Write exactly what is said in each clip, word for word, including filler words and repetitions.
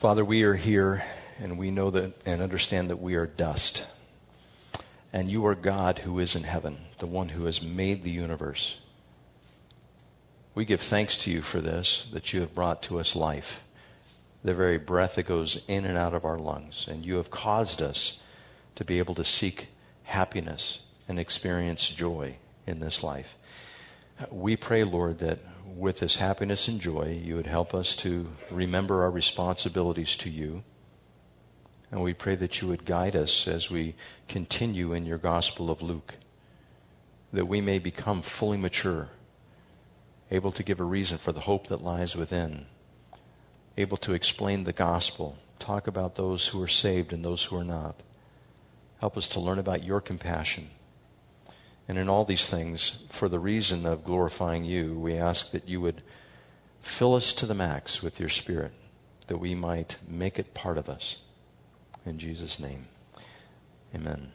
Father, we are here and we know that and understand that we are dust. And you are God who is in heaven, the one who has made the universe. We give thanks to you for this, that you have brought to us life, the very breath that goes in and out of our lungs. And you have caused us to be able to seek happiness and experience joy in this life. We pray, Lord, that with this happiness and joy, you would help us to remember our responsibilities to you. And we pray that you would guide us as we continue in your Gospel of Luke, that we may become fully mature, able to give a reason for the hope that lies within, able to explain the gospel, talk about those who are saved and those who are not. Help us to learn about your compassion. And in all these things, for the reason of glorifying you, we ask that you would fill us to the max with your Spirit, that we might make it part of us. In Jesus' name, amen.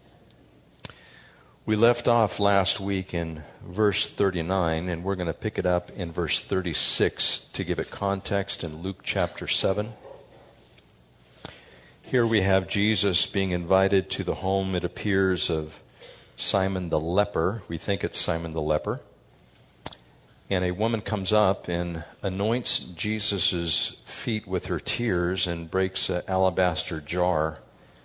We left off last week in verse thirty-nine, and we're going to pick it up in verse thirty-six to give it context in Luke chapter seven. Here we have Jesus being invited to the home, it appears, of Simon the leper. We think it's Simon the leper. And a woman comes up and anoints Jesus' feet with her tears and breaks an alabaster jar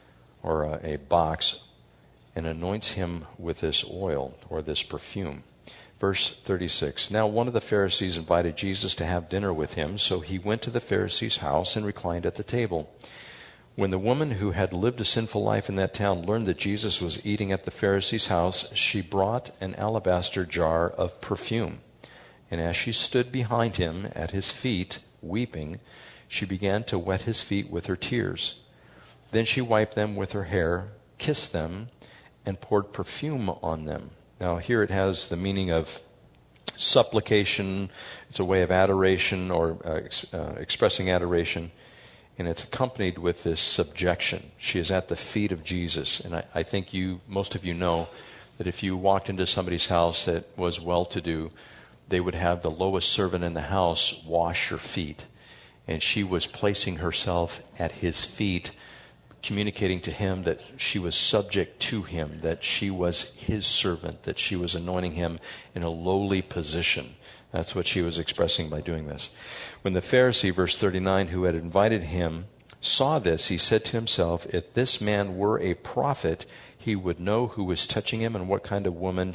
or a, a box and anoints him with this oil or this perfume. Verse thirty-six. Now one of the Pharisees invited Jesus to have dinner with him, so he went to the Pharisee's house and reclined at the table. When the woman who had lived a sinful life in that town learned that Jesus was eating at the Pharisee's house, she brought an alabaster jar of perfume. And as she stood behind him at his feet, weeping, she began to wet his feet with her tears. Then she wiped them with her hair, kissed them, and poured perfume on them. Now here it has the meaning of supplication. It's a way of adoration or uh, ex- uh, expressing adoration. And it's accompanied with this subjection. She is at the feet of Jesus. And I, I think you, most of you know that if you walked into somebody's house that was well-to-do, they would have the lowest servant in the house wash your feet. And she was placing herself at his feet, communicating to him that she was subject to him, that she was his servant, that she was anointing him in a lowly position. That's what she was expressing by doing this. When the Pharisee, verse thirty-nine, who had invited him, saw this, he said to himself, if this man were a prophet, he would know who was touching him and what kind of woman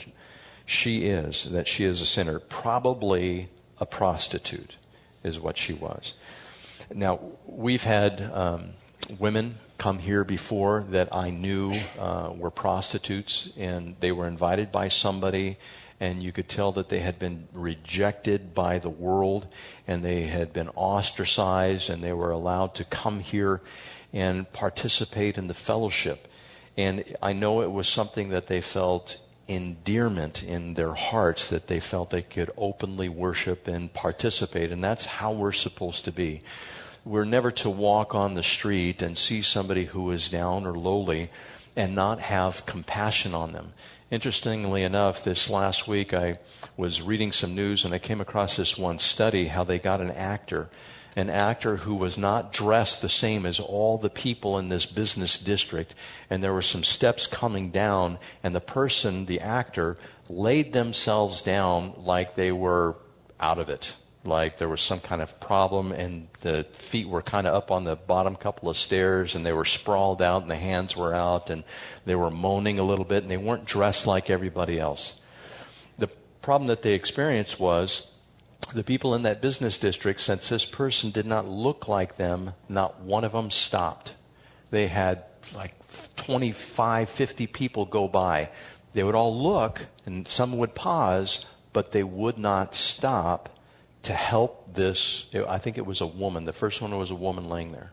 she is, that she is a sinner. Probably a prostitute is what she was. Now, we've had um, women come here before that I knew uh, were prostitutes, and they were invited by somebody, and you could tell that they had been rejected by the world, and they had been ostracized, and they were allowed to come here and participate in the fellowship. And I know it was something that they felt endearment in their hearts, that they felt they could openly worship and participate, and that's how we're supposed to be. We're never to walk on the street and see somebody who is down or lowly and not have compassion on them. Interestingly enough, this last week I was reading some news and I came across this one study, how they got an actor, an actor who was not dressed the same as all the people in this business district, and there were some steps coming down, and the person, the actor, laid themselves down like they were out of it, like there was some kind of problem, and the feet were kind of up on the bottom couple of stairs, and they were sprawled out, and the hands were out, and they were moaning a little bit, and they weren't dressed like everybody else. The problem that they experienced was the people in that business district, since this person did not look like them, not one of them stopped. They had like twenty-five, fifty people go by. They would all look, and some would pause, but they would not stop to help this. I think it was a woman. The first one was a woman laying there.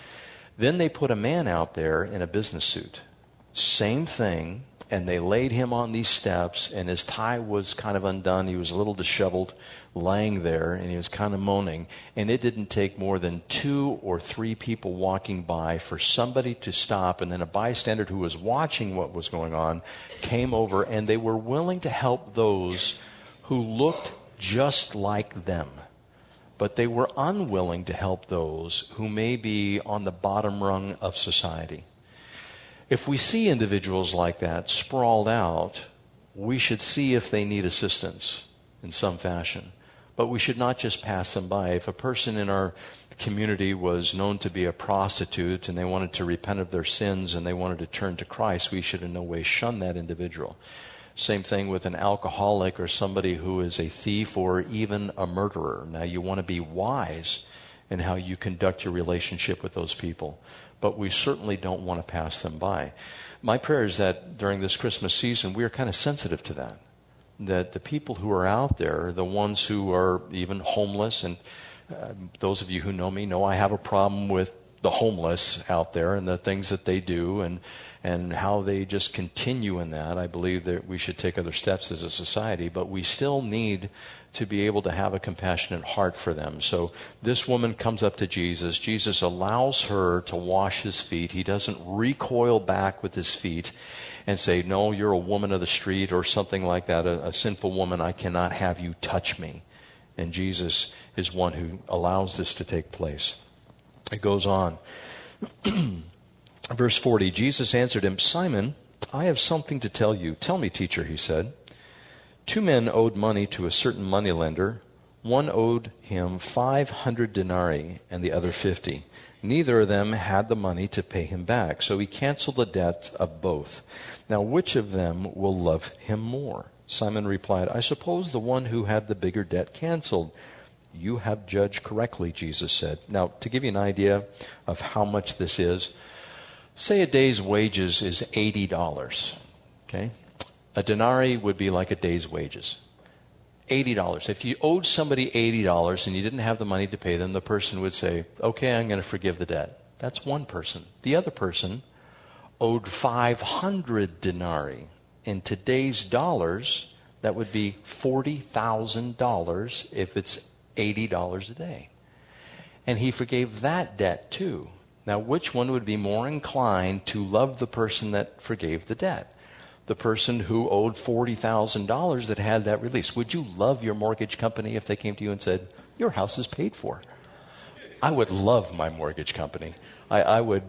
Then they put a man out there in a business suit. Same thing. And they laid him on these steps, and his tie was kind of undone. He was a little disheveled, laying there, and he was kind of moaning. And it didn't take more than two or three people walking by for somebody to stop, and then a bystander who was watching what was going on came over, and they were willing to help those who looked just like them. but they were unwilling to help those who may be on the bottom rung of society. If we see individuals like that sprawled out, we should see if they need assistance in some fashion. But we should not just pass them by. If a person in our community was known to be a prostitute and they wanted to repent of their sins and they wanted to turn to Christ, we should in no way shun that individual. Same thing with an alcoholic or somebody who is a thief or even a murderer. Now, you want to be wise in how you conduct your relationship with those people, but we certainly don't want to pass them by. My prayer is that during this Christmas season, we are kind of sensitive to that, that the people who are out there, the ones who are even homeless, and uh, those of you who know me know I have a problem with the homeless out there and the things that they do and and how they just continue in that. I believe that we should take other steps as a society, but we still need to be able to have a compassionate heart for them. So this woman comes up to Jesus. Jesus allows her to wash his feet. He doesn't recoil back with his feet and say, no, you're a woman of the street or something like that, a, a sinful woman. I cannot have you touch me. And Jesus is one who allows this to take place. It goes on. Verse forty, Jesus answered him, Simon, I have something to tell you. Tell me, teacher, he said. Two men owed money to a certain moneylender. One owed him five hundred denarii and the other fifty. Neither of them had the money to pay him back, so he canceled the debt of both. Now, which of them will love him more? Simon replied, I suppose the one who had the bigger debt canceled. You have judged correctly, Jesus said. Now, to give you an idea of how much this is, say a day's wages is eighty dollars, okay? A denarii would be like a day's wages. eighty dollars. If you owed somebody eighty dollars and you didn't have the money to pay them, the person would say, okay, I'm going to forgive the debt. That's one person. The other person owed five hundred denarii. In today's dollars, that would be forty thousand dollars if it's eighty dollars a day. And he forgave that debt too. Now, which one would be more inclined to love the person that forgave the debt? The person who owed forty thousand dollars that had that release. Would you love your mortgage company if they came to you and said, your house is paid for? I would love my mortgage company. I, I would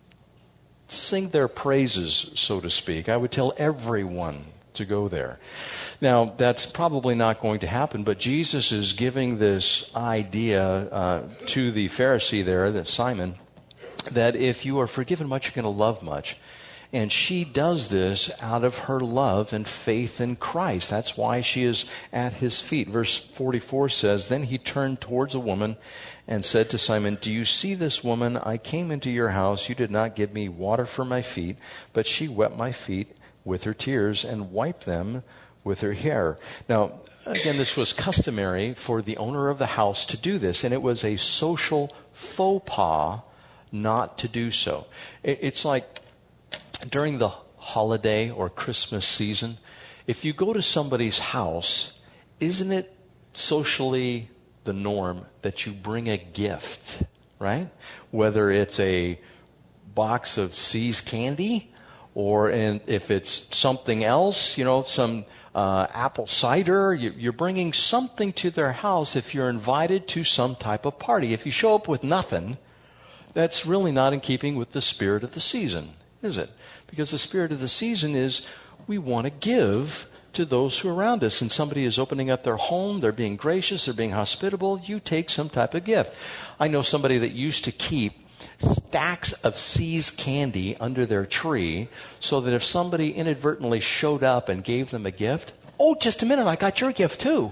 sing their praises, so to speak. I would tell everyone to go there. Now, that's probably not going to happen, but Jesus is giving this idea uh, to the Pharisee there, that Simon, that if you are forgiven much, you're going to love much. And she does this out of her love and faith in Christ. That's why she is at his feet. Verse forty-four says, Then he turned towards a woman and said to Simon, Do you see this woman? I came into your house. You did not give me water for my feet, but she wet my feet with her tears and wiped them with her hair. Now, again, this was customary for the owner of the house to do this, and it was a social faux pas not to do so. It's like during the holiday or Christmas season, if you go to somebody's house, isn't it socially the norm that you bring a gift, right? Whether it's a box of See's candy or and if it's something else, you know, some uh, apple cider, you, you're bringing something to their house if you're invited to some type of party. If you show up with nothing, that's really not in keeping with the spirit of the season, is it? Because the spirit of the season is we want to give to those who are around us. And somebody is opening up their home, they're being gracious, they're being hospitable, you take some type of gift. I know somebody that used to keep stacks of See's candy under their tree so that if somebody inadvertently showed up and gave them a gift, oh, just a minute, I got your gift too.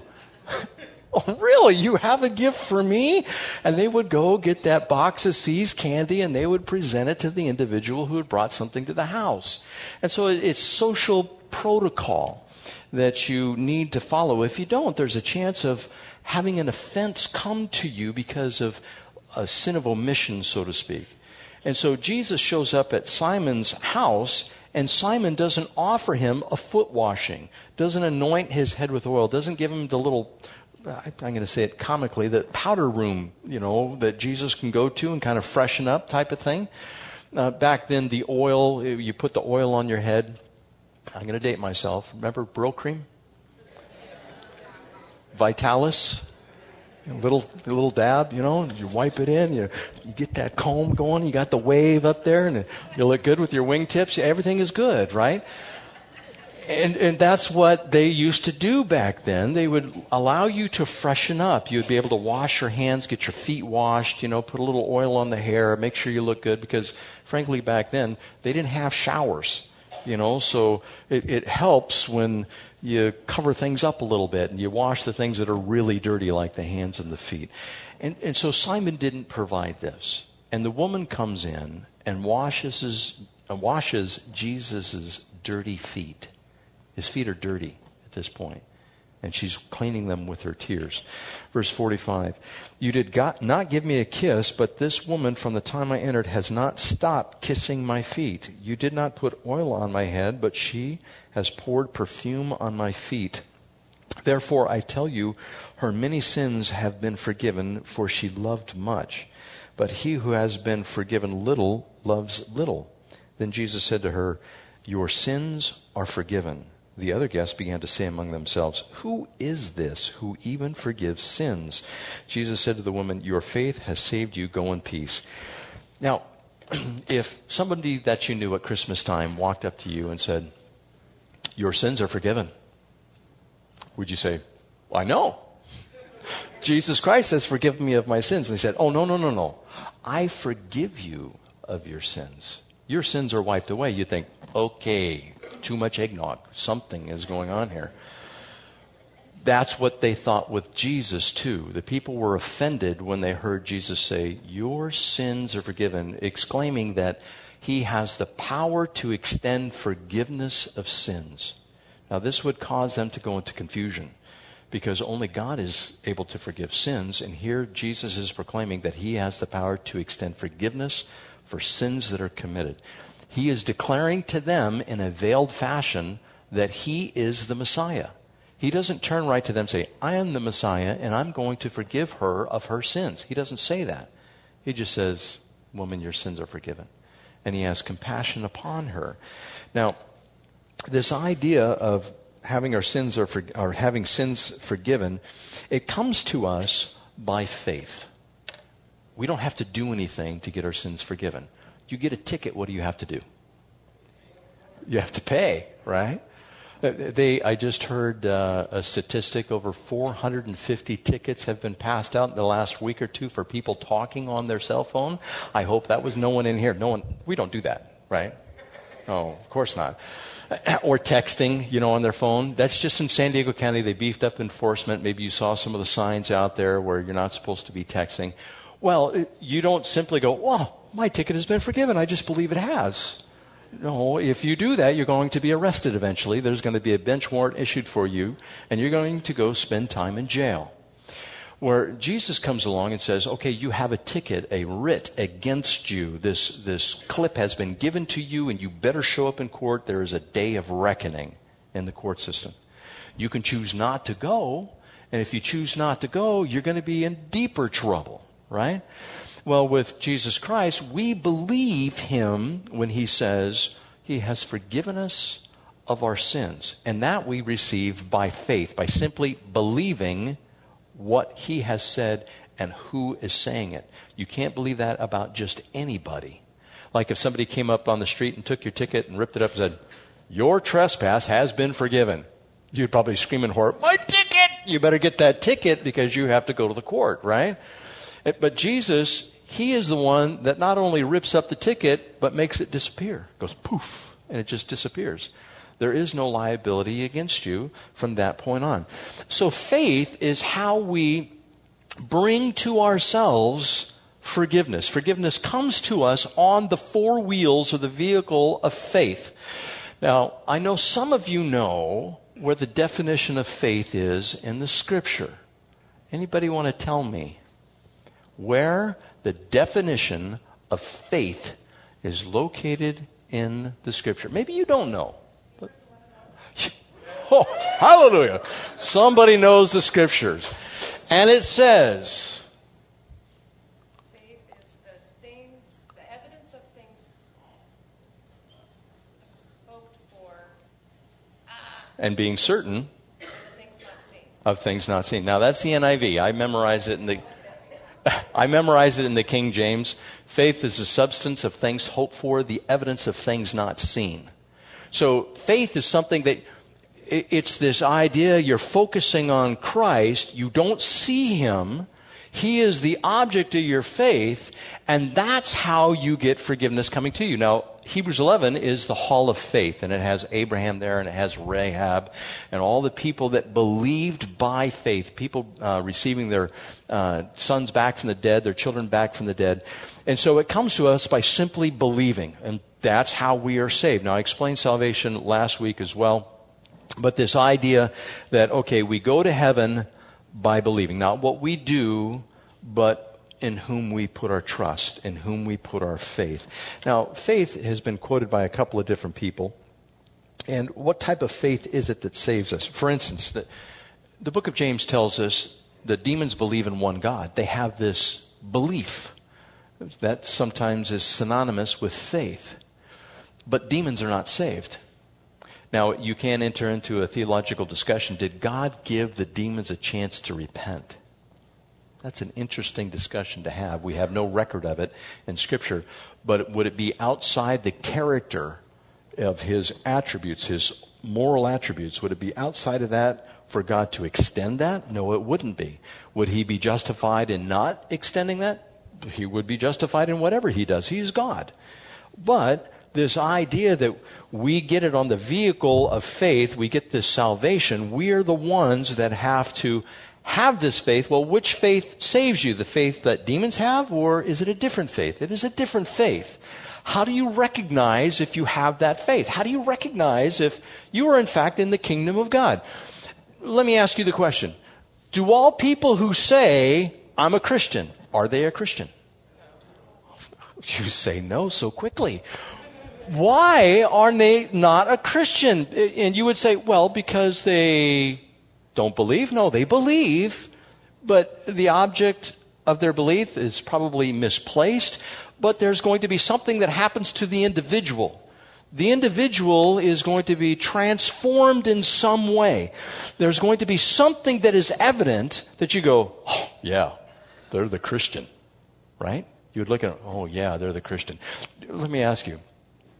Oh, really? You have a gift for me? And they would go get that box of See's candy and they would present it to the individual who had brought something to the house. And so it's social protocol that you need to follow. If you don't, there's a chance of having an offense come to you because of a sin of omission, so to speak. And so Jesus shows up at Simon's house, and Simon doesn't offer him a foot washing, doesn't anoint his head with oil, doesn't give him the little, I'm going to say it comically, the powder room, you know, that Jesus can go to and kind of freshen up type of thing. Uh, back then, the oil, you put the oil on your head. I'm going to date myself. Remember Brill Cream? Vitalis? A little, a little dab, you know, you wipe it in, you, you get that comb going, you got the wave up there, and you look good with your wingtips. Everything is good, right? And, and that's what they used to do back then. They would allow you to freshen up. You'd be able to wash your hands, get your feet washed, you know, put a little oil on the hair, make sure you look good, because frankly back then, they didn't have showers, you know, so it, it helps when you cover things up a little bit and you wash the things that are really dirty, like the hands and the feet. And, and so Simon didn't provide this. And the woman comes in and washes his, uh, washes Jesus' dirty feet. His feet are dirty at this point, and she's cleaning them with her tears. Verse forty-five, you did got, not give me a kiss, but this woman from the time I entered has not stopped kissing my feet. You did not put oil on my head, but she has poured perfume on my feet. Therefore, I tell you, her many sins have been forgiven, for she loved much. But he who has been forgiven little loves little. Then Jesus said to her, your sins are forgiven. The other guests began to say among themselves, who is this who even forgives sins? Jesus said to the woman, your faith has saved you. Go in peace. Now, if somebody that you knew at Christmas time walked up to you and said, your sins are forgiven, would you say, I know. Jesus Christ has forgiven me of my sins. And he said, oh, no, no, no, no. I forgive you of your sins. Your sins are wiped away. You think, okay, too much eggnog. Something is going on here. That's what they thought with Jesus too. The people were offended when they heard Jesus say, your sins are forgiven, exclaiming that he has the power to extend forgiveness of sins. Now this would cause them to go into confusion, because only God is able to forgive sins. And here Jesus is proclaiming that he has the power to extend forgiveness for sins that are committed. He is declaring to them in a veiled fashion that he is the Messiah. He doesn't turn right to them and say, I am the Messiah and I'm going to forgive her of her sins. He doesn't say that. He just says, woman, your sins are forgiven. And he has compassion upon her. Now, this idea of having our sins or, for, or having sins forgiven, it comes to us by faith. We don't have to do anything to get our sins forgiven. You get a ticket, what do you have to do? You have to pay, right? They, I just heard uh, a statistic, over four hundred fifty tickets have been passed out in the last week or two for people talking on their cell phone. I hope that was no one in here. No one, we don't do that, right? No, of course not. Or texting, you know, on their phone. That's just in San Diego County. They beefed up enforcement. Maybe you saw some of the signs out there where you're not supposed to be texting. Well, you don't simply go, well, my ticket has been forgiven. I just believe it has. No, if you do that, you're going to be arrested eventually. There's going to be a bench warrant issued for you, and you're going to go spend time in jail. Where Jesus comes along and says, okay, you have a ticket, a writ against you. This, this clip has been given to you, and you better show up in court. There is a day of reckoning in the court system. You can choose not to go, and if you choose not to go, you're going to be in deeper trouble. Right? Well, with Jesus Christ, we believe him when he says he has forgiven us of our sins. And that we receive by faith, by simply believing what he has said and who is saying it. You can't believe that about just anybody. Like if somebody came up on the street and took your ticket and ripped it up and said, your trespass has been forgiven. You'd probably scream in horror, my ticket! You better get that ticket because you have to go to the court, right? But Jesus, he is the one that not only rips up the ticket, but makes it disappear. It goes poof, and it just disappears. There is no liability against you from that point on. So faith is how we bring to ourselves forgiveness. Forgiveness comes to us on the four wheels of the vehicle of faith. Now, I know some of you know where the definition of faith is in the Scripture. Anybody want to tell me where the definition of faith is located in the Scripture? Maybe you don't know. But, oh, hallelujah. Somebody knows the Scriptures. And it says, faith is the things, the evidence of things hoped for. Ah. And being certain The things not seen. of things not seen. Now that's the N I V. I memorized it in the, I memorized it in the King James. Faith is the substance of things hoped for, the evidence of things not seen. So faith is something that, it's this idea you're focusing on Christ. You don't see Him. He is the object of your faith, and that's how you get forgiveness coming to you. Now, Hebrews eleven is the hall of faith, and it has Abraham there, and it has Rahab, and all the people that believed by faith, people uh, receiving their uh, sons back from the dead, their children back from the dead. And so it comes to us by simply believing, and that's how we are saved. Now, I explained salvation last week as well, but this idea that, okay, we go to heaven by believing. Not what we do, but in whom we put our trust, in whom we put our faith. Now, faith has been quoted by a couple of different people. And what type of faith is it that saves us? For instance, the, the book of James tells us that demons believe in one God. They have this belief that sometimes is synonymous with faith. But demons are not saved. Now, you can enter into a theological discussion. Did God give the demons a chance to repent? That's an interesting discussion to have. We have no record of it in Scripture. But would it be outside the character of His attributes, His moral attributes? Would it be outside of that for God to extend that? No, it wouldn't be. Would He be justified in not extending that? He would be justified in whatever He does. He's God. But this idea that we get it on the vehicle of faith, we get this salvation, we are the ones that have to have this faith. Well, which faith saves you? The faith that demons have, or is it a different faith? It is a different faith. How do you recognize if you have that faith? How do you recognize if you are in fact in the kingdom of God? Let me ask you the question. Do all people who say, I'm a Christian, are they a Christian? You say no so quickly. Why are they not a Christian? And you would say, well, because they don't believe. No, they believe, but the object of their belief is probably misplaced. But there's going to be something that happens to the individual. The individual is going to be transformed in some way. There's going to be something that is evident that you go, oh, yeah, they're the Christian, right? You would look at, oh, yeah, they're the Christian. Let me ask you.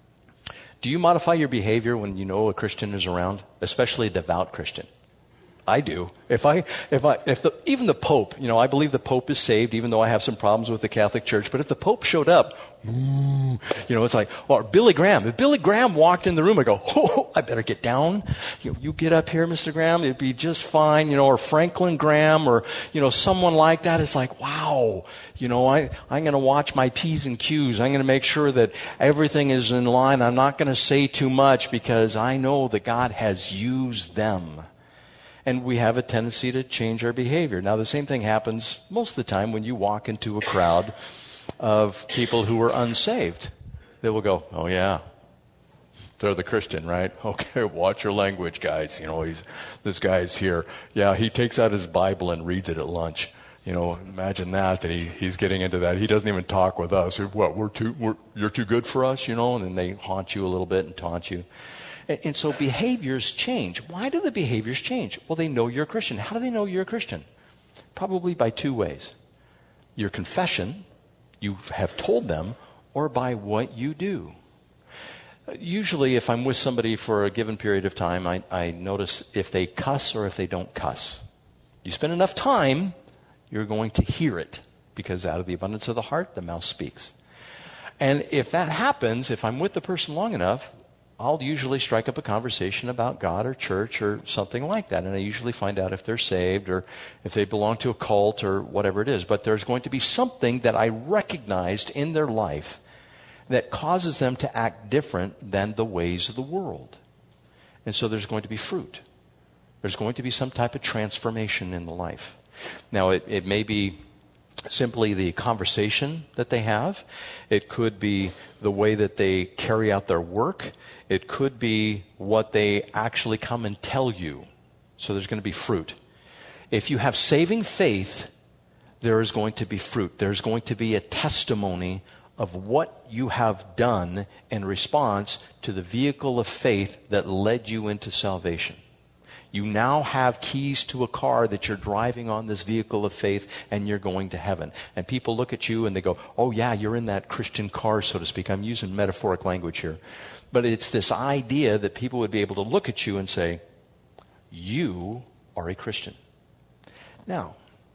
Do you modify your behavior when you know a Christian is around, especially a devout Christian? I do. If I, if I, if the, even the Pope, you know, I believe the Pope is saved, even though I have some problems with the Catholic Church. But if the Pope showed up, you know, it's like, or Billy Graham. If Billy Graham walked in the room, I go, oh, I better get down. You know, you get up here, Mister Graham, it'd be just fine. You know, or Franklin Graham, or you know, someone like that. It's like, wow. You know, I, I'm going to watch my P's and Q's. I'm going to make sure that everything is in line. I'm not going to say too much because I know that God has used them. And we have a tendency to change our behavior. Now, the same thing happens most of the time when you walk into a crowd of people who are unsaved. They will go, oh, yeah, they're the Christian, right? Okay, watch your language, guys. You know, he's, this guy's here. Yeah, he takes out his Bible and reads it at lunch. You know, imagine that, that he, he's getting into that. He doesn't even talk with us. What, we're too, we're, you're too good for us, you know? And then they haunt you a little bit and taunt you. And so behaviors change. Why do the behaviors change? Well, they know you're a Christian. How do they know you're a Christian? Probably by two ways. Your confession, you have told them, or by what you do. Usually, if I'm with somebody for a given period of time, I, I notice if they cuss or if they don't cuss. You spend enough time, you're going to hear it, because out of the abundance of the heart, the mouth speaks. And if that happens, if I'm with the person long enough, I'll usually strike up a conversation about God or church or something like that. And I usually find out if they're saved or if they belong to a cult or whatever it is. But there's going to be something that I recognized in their life that causes them to act different than the ways of the world. And so there's going to be fruit. There's going to be some type of transformation in the life. Now, it, it may be simply the conversation that they have. It could be the way that they carry out their work. It could be what they actually come and tell you. So there's going to be fruit. If you have saving faith, there is going to be fruit. There's going to be a testimony of what you have done in response to the vehicle of faith that led you into salvation. You now have keys to a car that you're driving on this vehicle of faith, and you're going to heaven. And people look at you and they go, oh yeah, you're in that Christian car, so to speak. I'm using metaphoric language here. But it's this idea that people would be able to look at you and say, you are a Christian. Now,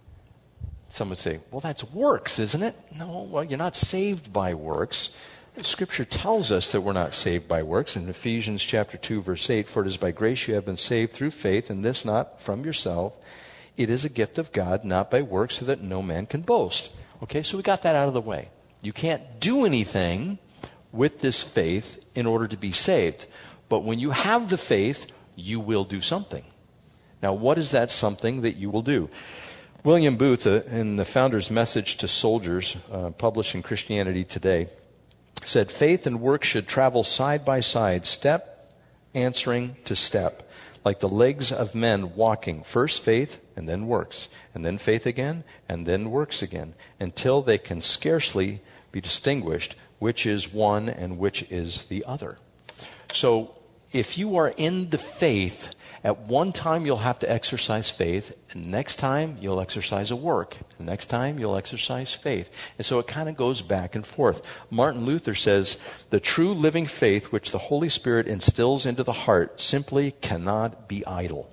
some would say, well, that's works, isn't it? No, well, you're not saved by works. Scripture tells us that we're not saved by works. In Ephesians chapter two, verse eight, for it is by grace you have been saved through faith, and this not from yourself. It is a gift of God, not by works, so that no man can boast. Okay, so we got that out of the way. You can't do anything with this faith in order to be saved. But when you have the faith, you will do something. Now, what is that something that you will do? William Booth, uh, in the Founder's Message to Soldiers, uh, published in Christianity Today, said, faith and work should travel side by side, step answering to step, like the legs of men walking. First faith, and then works, and then faith again, and then works again, until they can scarcely be distinguished which is one and which is the other. So, if you are in the faith, at one time you'll have to exercise faith, and next time you'll exercise a work, and next time you'll exercise faith. And so it kind of goes back and forth. Martin Luther says, the true living faith which the Holy Spirit instills into the heart simply cannot be idle.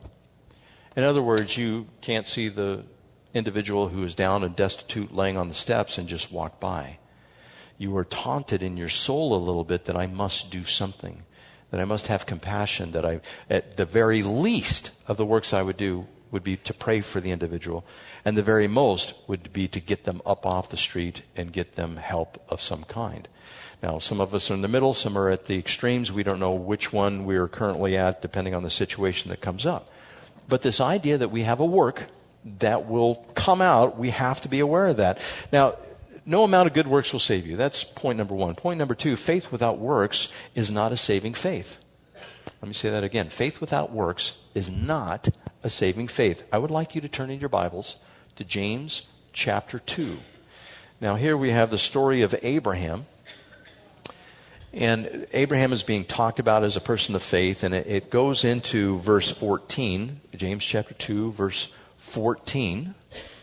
In other words, you can't see the individual who is down and destitute laying on the steps and just walk by. You are taunted in your soul a little bit that I must do something, that I must have compassion, that I, at the very least of the works I would do would be to pray for the individual, and the very most would be to get them up off the street and get them help of some kind. Now, some of us are in the middle, some are at the extremes. We don't know which one we are currently at, depending on the situation that comes up. But this idea that we have a work that will come out, we have to be aware of that. Now, no amount of good works will save you. That's point number one. Point number two, faith without works is not a saving faith. Let me say that again. Faith without works is not a saving faith. I would like you to turn in your Bibles to James chapter two. Now here we have the story of Abraham. And Abraham is being talked about as a person of faith, and it, it goes into verse fourteen, James chapter two, verse fourteen.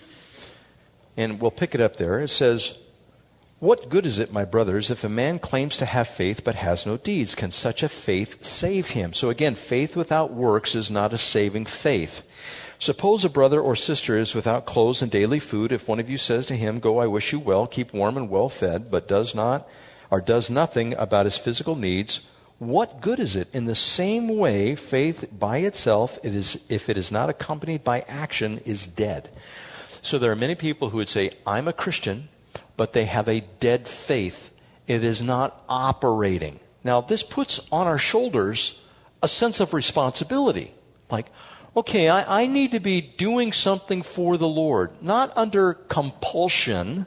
And we'll pick it up there. It says, what good is it, my brothers, if a man claims to have faith but has no deeds? Can such a faith save him? So again, faith without works is not a saving faith. Suppose a brother or sister is without clothes and daily food. If one of you says to him, go, I wish you well, keep warm and well fed, but does not, or does nothing about his physical needs, what good is it? In the same way, faith by itself, it is, if it is not accompanied by action, is dead. So there are many people who would say, I'm a Christian, but they have a dead faith. It is not operating. Now, this puts on our shoulders a sense of responsibility. Like, okay, I, I need to be doing something for the Lord, not under compulsion.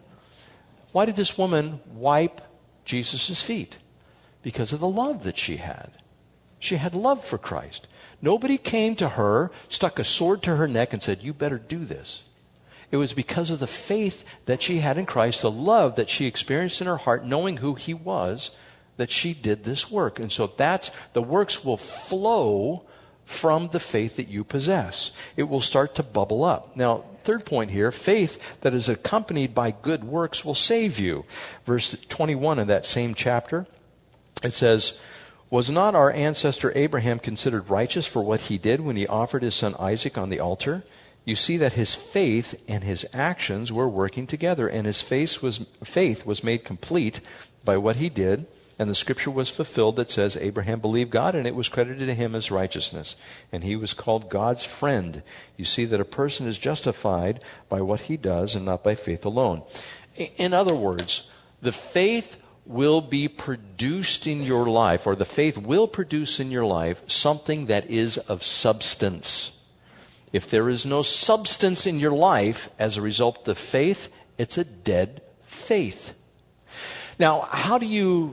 Why did this woman wipe Jesus' feet? Because of the love that she had. She had love for Christ. Nobody came to her, stuck a sword to her neck and said, you better do this. It was because of the faith that she had in Christ, the love that she experienced in her heart, knowing who He was, that she did this work. And so that's, the works will flow from the faith that you possess. It will start to bubble up. Now, third point here, faith that is accompanied by good works will save you. Verse twenty-one of that same chapter, it says, was not our ancestor Abraham considered righteous for what he did when he offered his son Isaac on the altar? You see that his faith and his actions were working together, and his faith was, faith was made complete by what he did, and the scripture was fulfilled that says, Abraham believed God, and it was credited to him as righteousness, and he was called God's friend. You see that a person is justified by what he does and not by faith alone. In other words, the faith will be produced in your life, or the faith will produce in your life something that is of substance. If there is no substance in your life as a result of faith, it's a dead faith. Now, how do you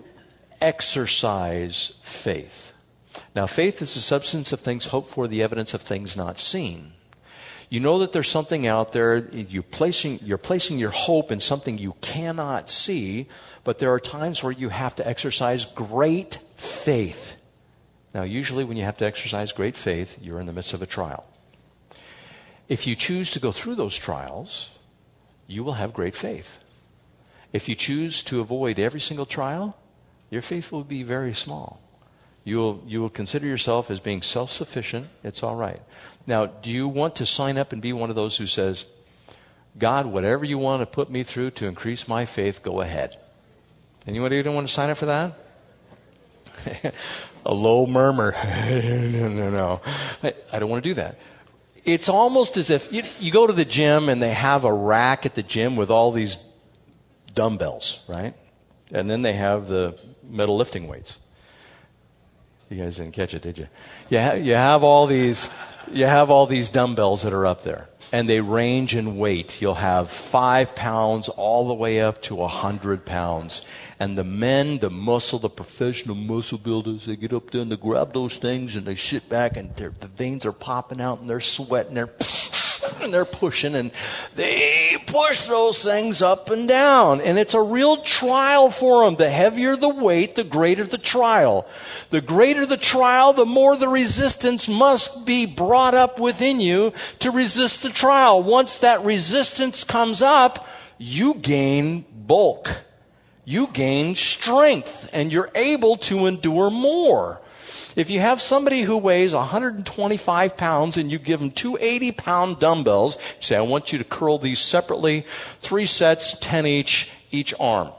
exercise faith? Now, faith is the substance of things hoped for, the evidence of things not seen. You know that there's something out there. You're placing, you're placing your hope in something you cannot see, but there are times where you have to exercise great faith. Now, usually when you have to exercise great faith, you're in the midst of a trial. If you choose to go through those trials, you will have great faith. If you choose to avoid every single trial, your faith will be very small. You will, you will consider yourself as being self-sufficient. It's all right. Now, do you want to sign up and be one of those who says, God, whatever you want to put me through to increase my faith, go ahead? Anybody don't want to sign up for that? A low murmur. no, no, no. I, I don't want to do that. It's almost as if you, you go to the gym and they have a rack at the gym with all these dumbbells, right? And then they have the metal lifting weights. You guys didn't catch it, did you? You, ha- you have all these, you have all these dumbbells that are up there, and they range in weight. You'll have five pounds all the way up to a hundred pounds. And the men, the muscle, the professional muscle builders, they get up there and they grab those things and they sit back and the veins are popping out and they're sweating, they're and they're pushing and they push those things up and down. And it's a real trial for them. The heavier the weight, the greater the trial. The greater the trial, the more the resistance must be brought up within you to resist the trial. Once that resistance comes up, you gain bulk. You gain strength and you're able to endure more. If you have somebody who weighs one hundred twenty-five pounds and you give them two eighty-pound dumbbells, you say, I want you to curl these separately, three sets, ten each, each arm.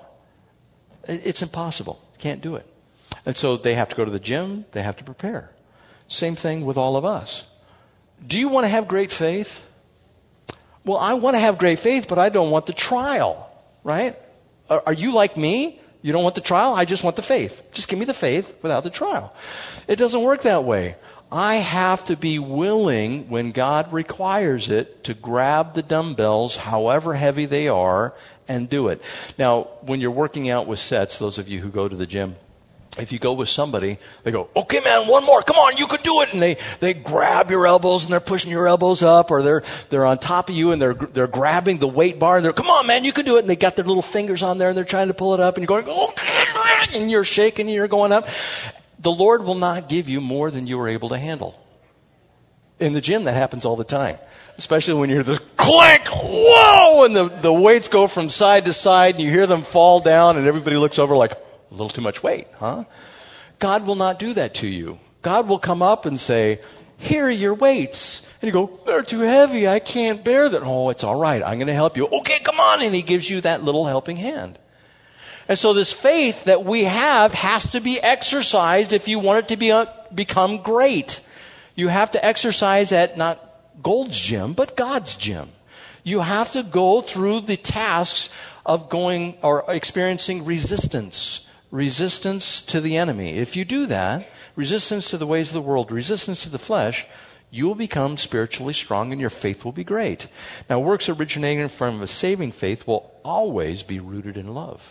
It's impossible. Can't do it. And so they have to go to the gym. They have to prepare. Same thing with all of us. Do you want to have great faith? Well, I want to have great faith, but I don't want the trial, right? Are you like me? You don't want the trial? I just want the faith. Just give me the faith without the trial. It doesn't work that way. I have to be willing, when God requires it, to grab the dumbbells, however heavy they are, and do it. Now, when you're working out with sets, those of you who go to the gym, if you go with somebody, they go, okay, man, one more. Come on, you can do it. And they, they grab your elbows and they're pushing your elbows up, or they're, they're on top of you and they're, they're grabbing the weight bar and they're, come on, man, you can do it. And they got their little fingers on there and they're trying to pull it up and you're going, okay, and you're shaking and you're going up. The Lord will not give you more than you are able to handle. In the gym, that happens all the time. Especially when you're this clank, whoa, and the, the weights go from side to side and you hear them fall down and everybody looks over like, a little too much weight, huh? God will not do that to you. God will come up and say, here are your weights. And you go, they're too heavy. I can't bear that. Oh, it's all right. I'm going to help you. Okay, come on. And he gives you that little helping hand. And so this faith that we have has to be exercised if you want it to be uh, become great. You have to exercise at not Gold's gym, but God's gym. You have to go through the tasks of going or experiencing resistance. Resistance to the enemy. If you do that, resistance to the ways of the world, resistance to the flesh, you will become spiritually strong and your faith will be great. Now, works originating from a saving faith will always be rooted in love.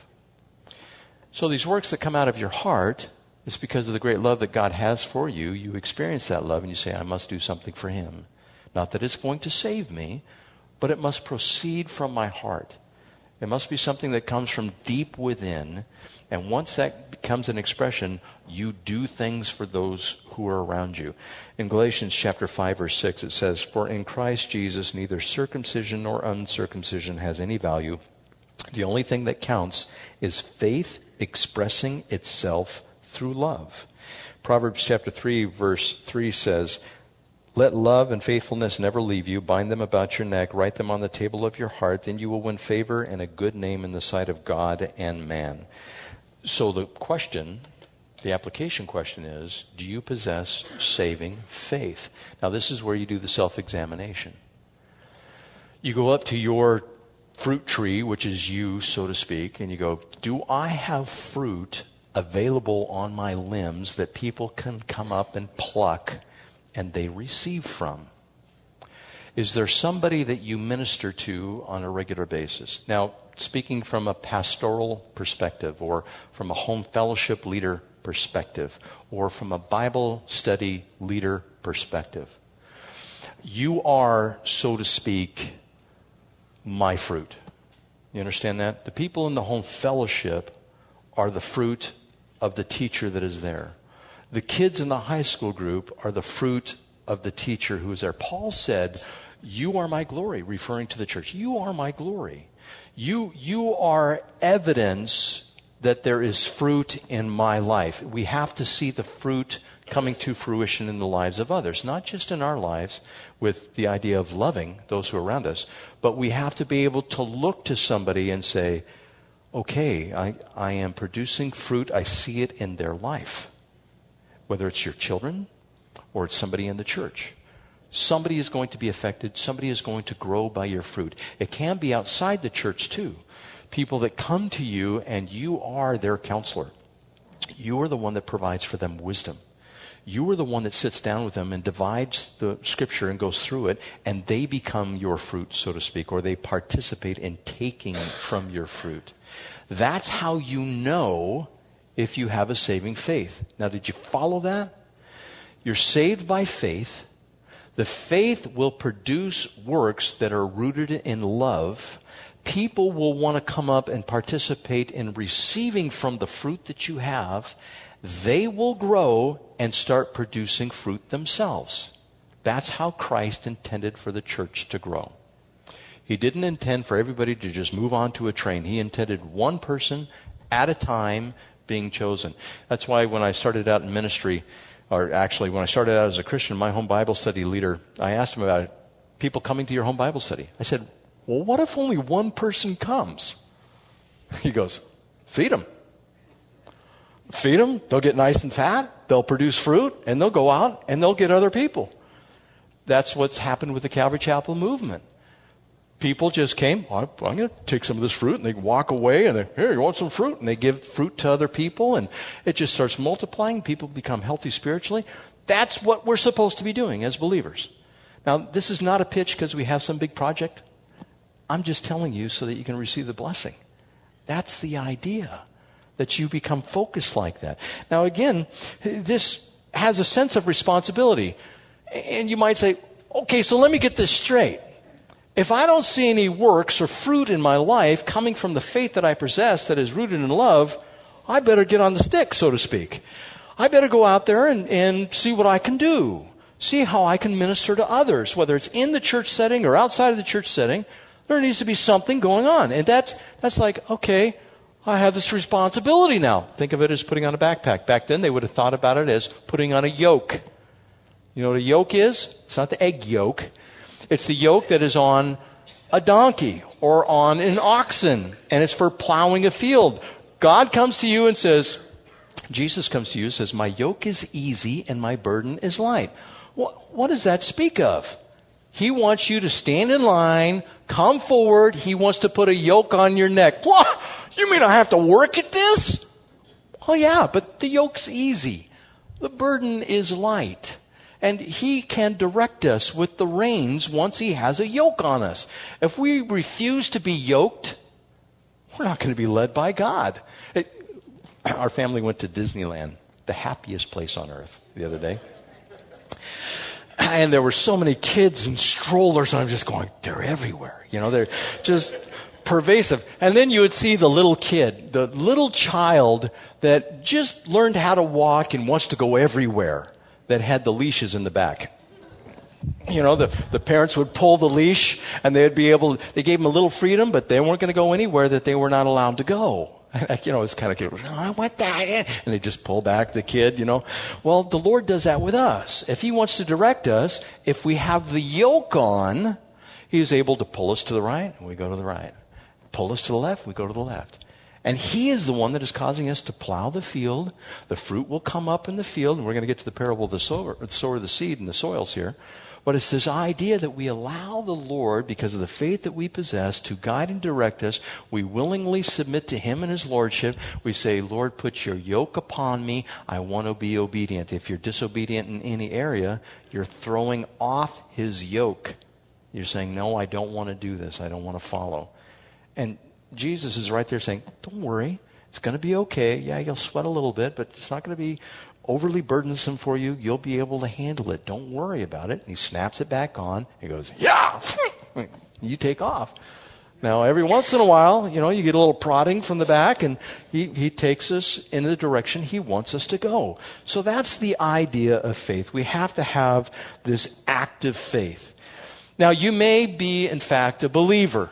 So these works that come out of your heart, it's because of the great love that God has for you. You experience that love and you say, I must do something for him. Not that it's going to save me, but it must proceed from my heart. It must be something that comes from deep within. And once that becomes an expression, you do things for those who are around you. In Galatians chapter five, verse six, it says, for in Christ Jesus, neither circumcision nor uncircumcision has any value. The only thing that counts is faith expressing itself through love. Proverbs chapter three, verse three says, let love and faithfulness never leave you. Bind them about your neck. Write them on the table of your heart. Then you will win favor and a good name in the sight of God and man. So the question, the application question is, do you possess saving faith? Now this is where you do the self-examination. You go up to your fruit tree, which is you, so to speak, and you go, do I have fruit available on my limbs that people can come up and pluck and they receive from? Is there somebody that you minister to on a regular basis? Now, speaking from a pastoral perspective, or from a home fellowship leader perspective, or from a Bible study leader perspective, you are, so to speak, my fruit. You understand that? The people in the home fellowship are the fruit of the teacher that is there. The kids in the high school group are the fruit of the teacher who is there. Paul said, you are my glory, referring to the church. You are my glory. You, you are evidence that there is fruit in my life. We have to see the fruit coming to fruition in the lives of others, not just in our lives with the idea of loving those who are around us, but we have to be able to look to somebody and say, okay, I, I am producing fruit. I see it in their life. Whether it's your children or it's somebody in the church. Somebody is going to be affected. Somebody is going to grow by your fruit. It can be outside the church too. People that come to you and you are their counselor. You are the one that provides for them wisdom. You are the one that sits down with them and divides the scripture and goes through it, and they become your fruit, so to speak, or they participate in taking from your fruit. That's how you know if you have a saving faith. Now, did you follow that? You're saved by faith. The faith will produce works that are rooted in love. People will want to come up and participate in receiving from the fruit that you have. They will grow and start producing fruit themselves. That's how Christ intended for the church to grow. He didn't intend for everybody to just move on to a train. He intended one person at a time being chosen. That's why when I started out in ministry, or actually when I started out as a Christian, my home Bible study leader, I asked him about it, people coming to your home Bible study. I said, well, what if only one person comes? He goes, feed them. Feed them, they'll get nice and fat, they'll produce fruit, and they'll go out and they'll get other people. That's what's happened with the Calvary Chapel movement. People just came, oh, I'm going to take some of this fruit, and they walk away, and they, here, you want some fruit? And they give fruit to other people, and it just starts multiplying. People become healthy spiritually. That's what we're supposed to be doing as believers. Now, this is not a pitch because we have some big project. I'm just telling you so that you can receive the blessing. That's the idea, that you become focused like that. Now, again, this has a sense of responsibility. And you might say, okay, so let me get this straight. If I don't see any works or fruit in my life coming from the faith that I possess that is rooted in love, I better get on the stick, so to speak. I better go out there and, and see what I can do. See how I can minister to others, whether it's in the church setting or outside of the church setting. There needs to be something going on. And that's, that's like, okay, I have this responsibility now. Think of it as putting on a backpack. Back then, they would have thought about it as putting on a yoke. You know what a yoke is? It's not the egg yolk. It's the yoke that is on a donkey or on an oxen, and it's for plowing a field. God comes to you and says, Jesus comes to you and says, my yoke is easy and my burden is light. What, what does that speak of? He wants you to stand in line, come forward. He wants to put a yoke on your neck. What? You mean I have to work at this? Oh yeah, but the yoke's easy. The burden is light. And He can direct us with the reins once He has a yoke on us. If we refuse to be yoked, we're not going to be led by God. It, our family went to Disneyland, the happiest place on earth, the other day. And there were so many kids and strollers, and I'm just going, they're everywhere. You know, they're just pervasive. And then you would see the little kid, the little child that just learned how to walk and wants to go everywhere, that had the leashes in the back. You know, the, the parents would pull the leash and they'd be able, they gave them a little freedom, but they weren't going to go anywhere that they were not allowed to go. You know, it's kind of cute. Oh, I want that. And they just pull back the kid, you know. Well, the Lord does that with us. If He wants to direct us, if we have the yoke on, He is able to pull us to the right, and we go to the right. Pull us to the left, we go to the left. And He is the one that is causing us to plow the field. The fruit will come up in the field, and we're going to get to the parable of the sower, the sower of the seed and the soils here. But it's this idea that we allow the Lord, because of the faith that we possess, to guide and direct us. We willingly submit to Him and His Lordship. We say, Lord, put your yoke upon me. I want to be obedient. If you're disobedient in any area, you're throwing off His yoke. You're saying, no, I don't want to do this. I don't want to follow. And Jesus is right there saying, don't worry. It's going to be okay. Yeah, you'll sweat a little bit, but it's not going to be overly burdensome for you. You'll be able to handle it. Don't worry about it. And He snaps it back on. He goes, yeah! You take off. Now, every once in a while, you know, you get a little prodding from the back, and he, he takes us in the direction he wants us to go. So that's the idea of faith. We have to have this active faith. Now, you may be, in fact, a believer,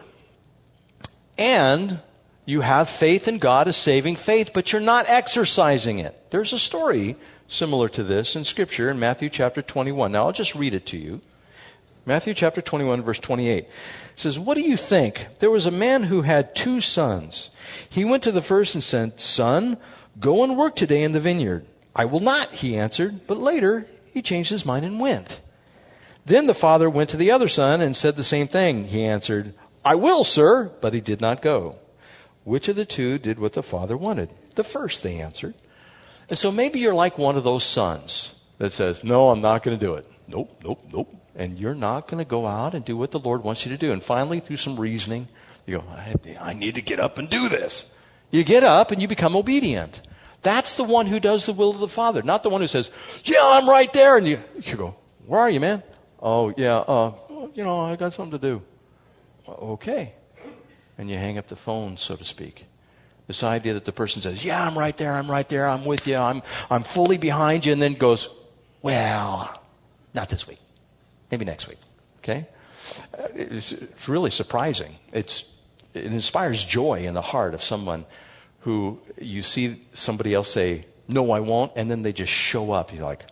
and you have faith in God as saving faith, but you're not exercising it. There's a story similar to this in Scripture in Matthew chapter twenty-one. Now, I'll just read it to you. Matthew chapter twenty-one, verse twenty-eight. It says, "What do you think? There was a man who had two sons. He went to the first and said, 'Son, go and work today in the vineyard.' 'I will not,' he answered. But later he changed his mind and went. Then the father went to the other son and said the same thing. He answered, 'I will, sir,' but he did not go. Which of the two did what the father wanted?" "The first," they answered. And so maybe you're like one of those sons that says, "No, I'm not going to do it." Nope, nope, nope. And you're not going to go out and do what the Lord wants you to do. And finally, through some reasoning, you go, I, I need to get up and do this. You get up and you become obedient. That's the one who does the will of the Father, not the one who says, "Yeah, I'm right there." And you, you go, "Where are you, man?" "Oh, yeah, uh, you know, I got something to do." "Okay." And you hang up the phone, so to speak. This idea that the person says, "Yeah, I'm right there, I'm right there, I'm with you, I'm, I'm fully behind you," and then goes, "Well, not this week. Maybe next week." Okay? It's, it's really surprising. It's, it inspires joy in the heart of someone who you see somebody else say, "No, I won't," and then they just show up. You're like,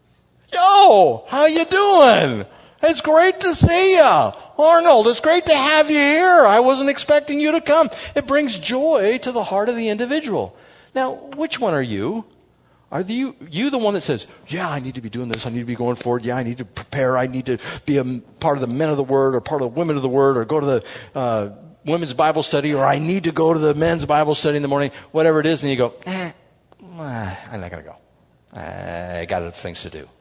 "Yo, how you doing? It's great to see you. Arnold, it's great to have you here. I wasn't expecting you to come." It brings joy to the heart of the individual. Now, which one are you? Are you, you the one that says, "Yeah, I need to be doing this. I need to be going forward. Yeah, I need to prepare. I need to be a part of the men of the Word or part of the women of the Word or go to the uh, women's Bible study, or I need to go to the men's Bible study in the morning," whatever it is, and you go, eh, I'm not going to go. I got other things to do.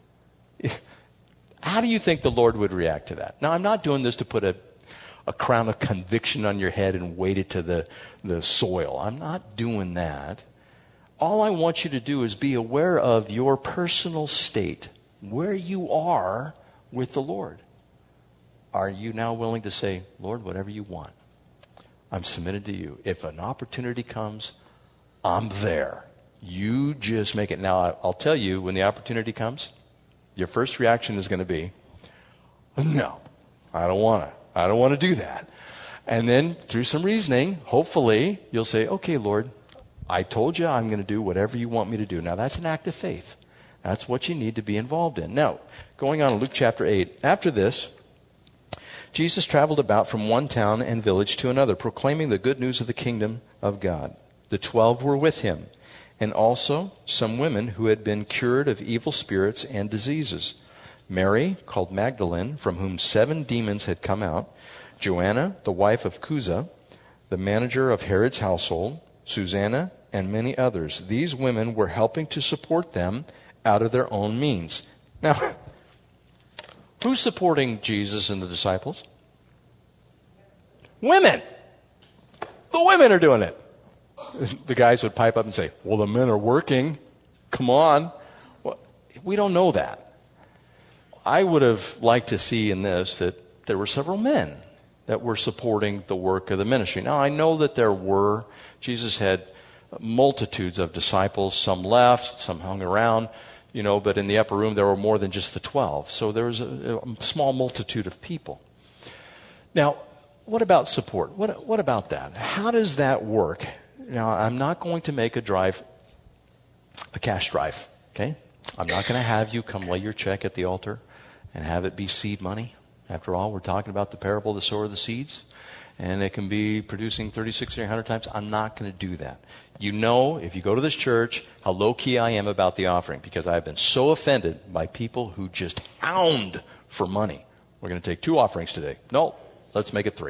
How do you think the Lord would react to that? Now, I'm not doing this to put a, a crown of conviction on your head and weight it to the, the soil. I'm not doing that. All I want you to do is be aware of your personal state, where you are with the Lord. Are you now willing to say, "Lord, whatever you want, I'm submitted to you. If an opportunity comes, I'm there. You just make it." Now, I'll tell you, when the opportunity comes, your first reaction is going to be, "No, I don't want to. I don't want to do that." And then through some reasoning, hopefully, you'll say, "Okay, Lord, I told you I'm going to do whatever you want me to do." Now, that's an act of faith. That's what you need to be involved in. Now, going on in Luke chapter eight, after this, Jesus traveled about from one town and village to another, proclaiming the good news of the kingdom of God. The twelve were with him, and also some women who had been cured of evil spirits and diseases. Mary, called Magdalene, from whom seven demons had come out, Joanna, the wife of Chuza, the manager of Herod's household, Susanna, and many others. These women were helping to support them out of their own means. Now, who's supporting Jesus and the disciples? Women. The women are doing it. The guys would pipe up and say, "Well, the men are working. Come on." Well, we don't know that. I would have liked to see in this that there were several men that were supporting the work of the ministry. Now, I know that there were. Jesus had multitudes of disciples. Some left, some hung around, you know, but in the upper room there were more than just the twelve. So there was a, a small multitude of people. Now, what about support? What, what about that? How does that work? Now, I'm not going to make a drive, a cash drive, okay? I'm not going to have you come lay your check at the altar and have it be seed money. After all, we're talking about the parable of the sower of the seeds, and it can be producing thirty, sixty, or one hundred times. I'm not going to do that. You know, if you go to this church, how low-key I am about the offering, because I've been so offended by people who just hound for money. We're going to take two offerings today. No, let's make it three.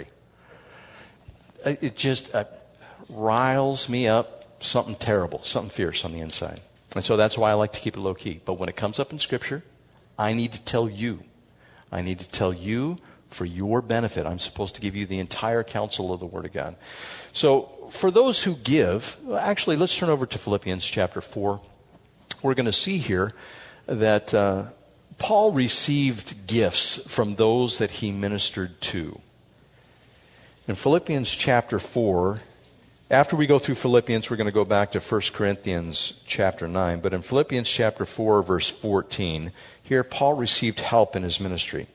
It just uh, riles me up, something terrible, something fierce on the inside. And so that's why I like to keep it low-key. But when it comes up in Scripture, I need to tell you. I need to tell you for your benefit. I'm supposed to give you the entire counsel of the Word of God. So for those who give, actually, let's turn over to Philippians chapter four. We're going to see here that uh, Paul received gifts from those that he ministered to. In Philippians chapter four, after we go through Philippians, we're going to go back to First Corinthians chapter nine. But in Philippians chapter four, verse fourteen, here Paul received help in his ministry.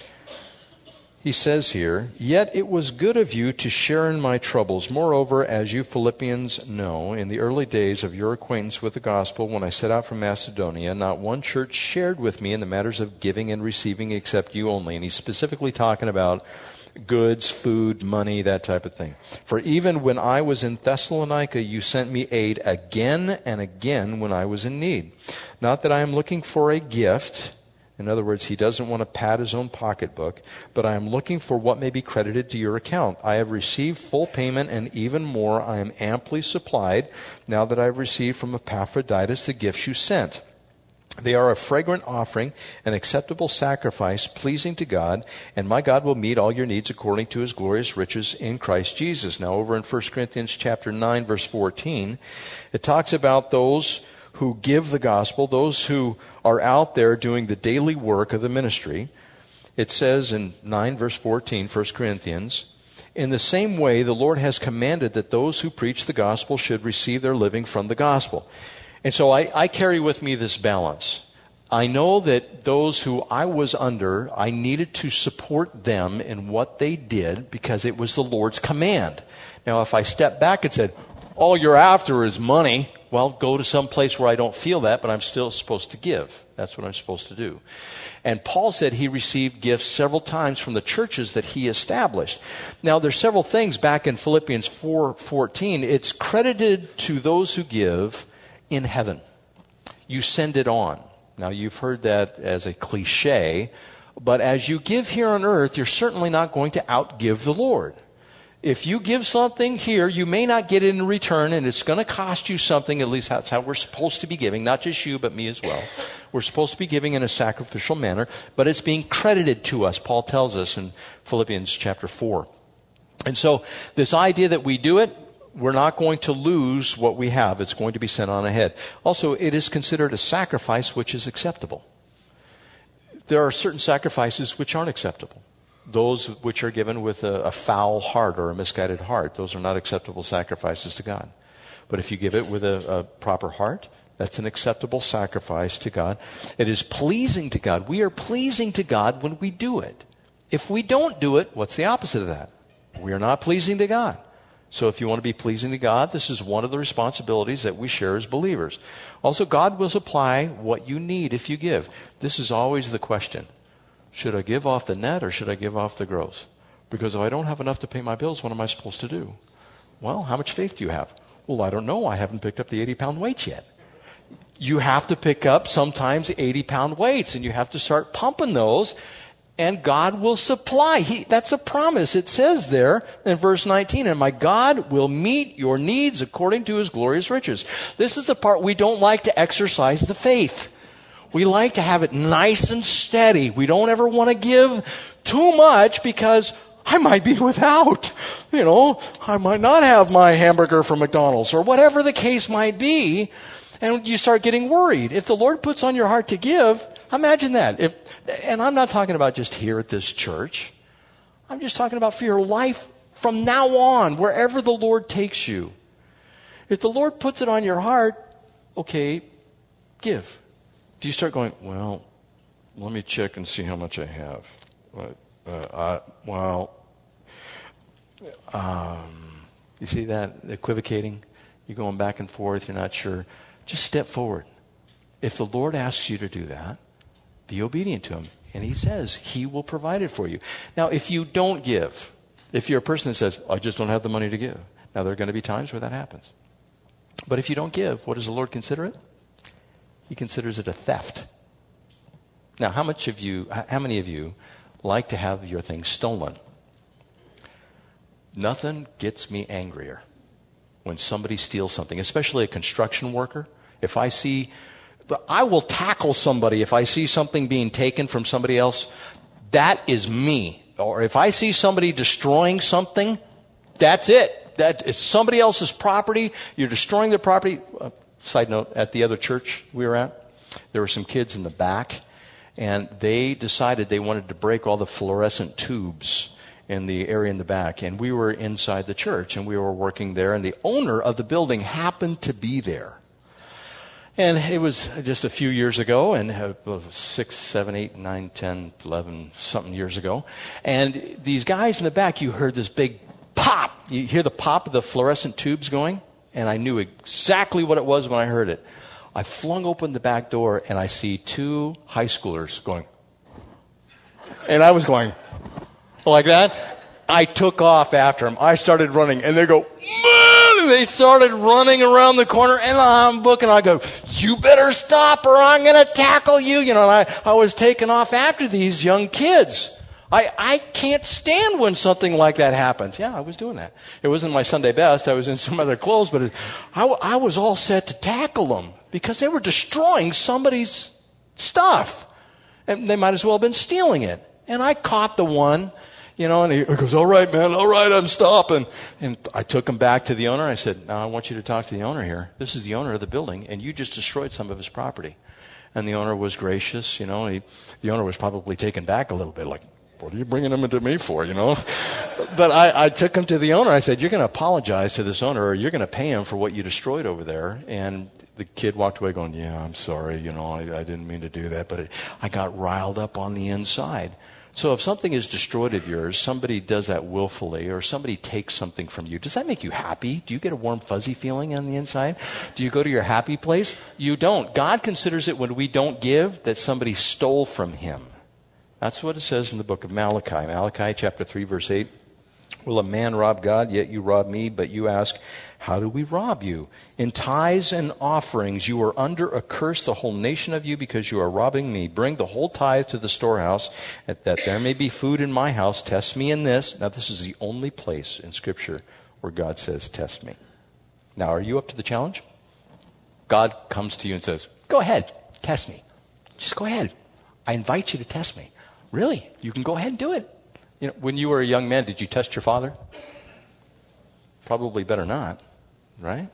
He says here, "Yet it was good of you to share in my troubles. Moreover, as you Philippians know, in the early days of your acquaintance with the gospel, when I set out from Macedonia, not one church shared with me in the matters of giving and receiving except you only." And he's specifically talking about goods, food, money, that type of thing. "For even when I was in Thessalonica, you sent me aid again and again when I was in need. Not that I am looking for a gift." In other words, he doesn't want to pad his own pocketbook, "but I am looking for what may be credited to your account. I have received full payment, and even more, I am amply supplied, now that I have received from Epaphroditus the gifts you sent. They are a fragrant offering, an acceptable sacrifice, pleasing to God, and my God will meet all your needs according to his glorious riches in Christ Jesus." Now over in First Corinthians chapter nine, verse fourteen, it talks about those who give the gospel, those who are out there doing the daily work of the ministry. It says in nine verse fourteen, First Corinthians, "In the same way the Lord has commanded that those who preach the gospel should receive their living from the gospel." And so I, I carry with me this balance. I know that those who I was under, I needed to support them in what they did because it was the Lord's command. Now if I step back and said, "All you're after is money," well, go to some place where I don't feel that, but I'm still supposed to give. That's what I'm supposed to do. And Paul said he received gifts several times from the churches that he established. Now, there's several things back in Philippians four fourteen. It's credited to those who give in heaven. You send it on. Now, you've heard that as a cliche, but as you give here on earth, you're certainly not going to outgive the Lord. If you give something here, you may not get it in return, and it's going to cost you something. At least that's how we're supposed to be giving. Not just you, but me as well. We're supposed to be giving in a sacrificial manner, but it's being credited to us, Paul tells us in Philippians chapter four. And so this idea that we do it, we're not going to lose what we have. It's going to be sent on ahead. Also, it is considered a sacrifice which is acceptable. There are certain sacrifices which aren't acceptable. Those which are given with a, a foul heart or a misguided heart, those are not acceptable sacrifices to God. But if you give it with a, a proper heart, that's an acceptable sacrifice to God. It is pleasing to God. We are pleasing to God when we do it. If we don't do it, what's the opposite of that? We are not pleasing to God. So if you want to be pleasing to God, this is one of the responsibilities that we share as believers. Also, God will supply what you need if you give. This is always the question. Should I give off the net or should I give off the gross? Because if I don't have enough to pay my bills, what am I supposed to do? Well, how much faith do you have? Well, I don't know. I haven't picked up the eighty pound weights yet. You have to pick up sometimes eighty pound weights, and you have to start pumping those, and God will supply. He, that's a promise. It says there in verse nineteen, "And my God will meet your needs according to his glorious riches." This is the part we don't like to exercise the faith. We like to have it nice and steady. We don't ever want to give too much because I might be without. You know, I might not have my hamburger from McDonald's or whatever the case might be. And you start getting worried. If the Lord puts on your heart to give, imagine that. If, and I'm not talking about just here at this church. I'm just talking about for your life from now on, wherever the Lord takes you. If the Lord puts it on your heart, okay, give. Do you start going, well, let me check and see how much I have? Uh, uh, well, um, you see that equivocating? You're going back and forth. You're not sure. Just step forward. If the Lord asks you to do that, be obedient to him. And he says he will provide it for you. Now, if you don't give, if you're a person that says, I just don't have the money to give. Now, there are going to be times where that happens. But if you don't give, what does the Lord consider it? He considers it a theft. Now, how much of you, how many of you like to have your things stolen? Nothing gets me angrier when somebody steals something, especially a construction worker. If I see, I will tackle somebody if I see something being taken from somebody else. That is me. Or if I see somebody destroying something, that's it. That is somebody else's property. You're destroying their property. Uh, side note, at the other church we were at, there were some kids in the back, and they decided they wanted to break all the fluorescent tubes in the area in the back. And we were inside the church, and we were working there, and the owner of the building happened to be there. And it was just a few years ago, and uh, six, seven, eight, nine, ten, eleven, something years ago. And these guys in the back, you heard this big pop. You hear the pop of the fluorescent tubes going? And I knew exactly what it was when I heard it. I flung open the back door, and I see two high schoolers going. And I was going like that. I took off after them. I started running, and they go, man! And they started running around the corner, and I'm booking. I go, you better stop or I'm going to tackle you. You know, and I, I was taking off after these young kids. I, I can't stand when something like that happens. Yeah, I was doing that. It wasn't my Sunday best. I was in some other clothes, but it, I, I was all set to tackle them because they were destroying somebody's stuff. And they might as well have been stealing it. And I caught the one, you know, and he goes, all right, man, all right, I'm stopping. And I took him back to the owner. I said, now I want you to talk to the owner here. This is the owner of the building, and you just destroyed some of his property. And the owner was gracious, you know. He, the owner was probably taken back a little bit, like, what are you bringing him into me for, you know? But I, I took him to the owner. I said, you're going to apologize to this owner, or you're going to pay him for what you destroyed over there. And the kid walked away going, yeah, I'm sorry, you know, I, I didn't mean to do that. But it, I got riled up on the inside. So if something is destroyed of yours, somebody does that willfully, or somebody takes something from you, does that make you happy? Do you get a warm, fuzzy feeling on the inside? Do you go to your happy place? You don't. God considers it when we don't give that somebody stole from him. That's what it says in the book of Malachi. Malachi chapter three, verse eight. Will a man rob God? Yet you rob me. But you ask, how do we rob you? In tithes and offerings you are under a curse, the whole nation of you, because you are robbing me. Bring the whole tithe to the storehouse, that there may be food in my house. Test me in this. Now this is the only place in Scripture where God says, test me. Now are you up to the challenge? God comes to you and says, go ahead, test me. Just go ahead. I invite you to test me. Really? You can go ahead and do it. You know, when you were a young man, did you test your father? Probably better not, right?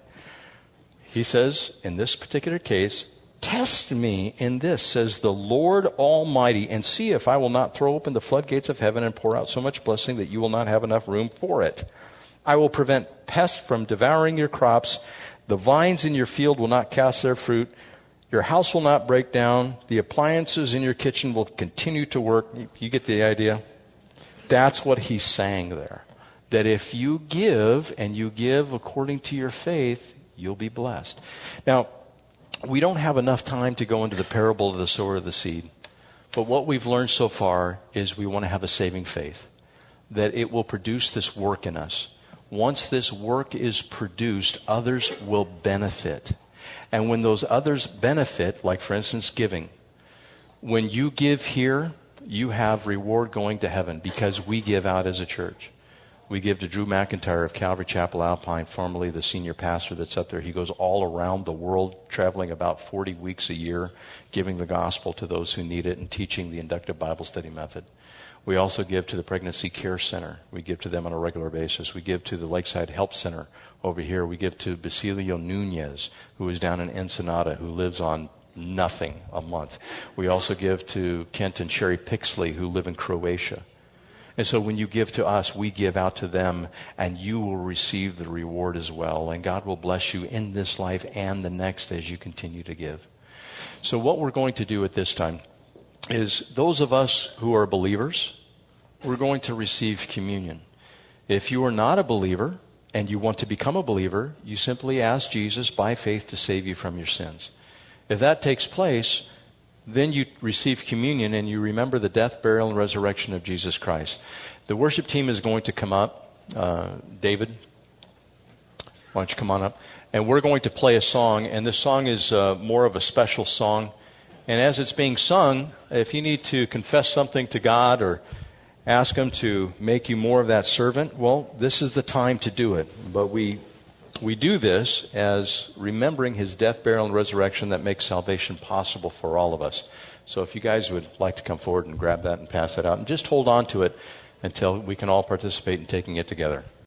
He says, in this particular case, test me in this, says the Lord Almighty, and see if I will not throw open the floodgates of heaven and pour out so much blessing that you will not have enough room for it. I will prevent pests from devouring your crops. The vines in your field will not cast their fruit. Your house will not break down. The appliances in your kitchen will continue to work. You get the idea? That's what he's saying there. That if you give, and you give according to your faith, you'll be blessed. Now, we don't have enough time to go into the parable of the sower of the seed. But what we've learned so far is we want to have a saving faith. That it will produce this work in us. Once this work is produced, others will benefit. And when those others benefit, like for instance giving, when you give here, you have reward going to heaven because we give out as a church. We give to Drew McIntyre of Calvary Chapel Alpine, formerly the senior pastor that's up there. He goes all around the world, traveling about forty weeks a year, giving the gospel to those who need it and teaching the inductive Bible study method. We also give to the Pregnancy Care Center. We give to them on a regular basis. We give to the Lakeside Help Center over here. We give to Basilio Nunez, who is down in Ensenada, who lives on nothing a month. We also give to Kent and Sherry Pixley, who live in Croatia. And so when you give to us, we give out to them, and you will receive the reward as well. And God will bless you in this life and the next as you continue to give. So what we're going to do at this time is those of us who are believers, we're going to receive communion. If you are not a believer and you want to become a believer, you simply ask Jesus by faith to save you from your sins. If that takes place, then you receive communion and you remember the death, burial, and resurrection of Jesus Christ. The worship team is going to come up. Uh, David, why don't you come on up? And we're going to play a song, and this song is uh, more of a special song. And as it's being sung, if you need to confess something to God or ask Him to make you more of that servant, well, this is the time to do it. But we we do this as remembering His death, burial, and resurrection that makes salvation possible for all of us. So if you guys would like to come forward and grab that and pass that out, and just hold on to it until we can all participate in taking it together.